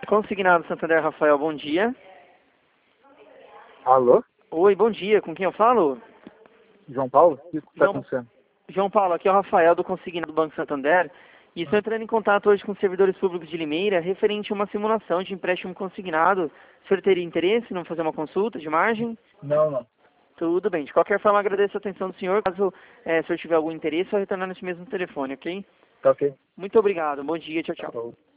Consignado Santander, Rafael, bom dia. Alô? Oi, bom dia, com quem eu falo? João Paulo? O que está João, acontecendo? João Paulo, aqui é o Rafael do Consignado do Banco Santander. E estou entrando em contato hoje com os servidores públicos de Limeira referente a uma simulação de empréstimo consignado. O senhor teria interesse em fazer uma consulta de margem? Não. Tudo bem. De qualquer forma, agradeço a atenção do senhor. Caso o senhor tiver algum interesse, eu retornar nesse mesmo telefone, ok? Tá ok. Muito obrigado. Bom dia. Tchau, tchau. Falou.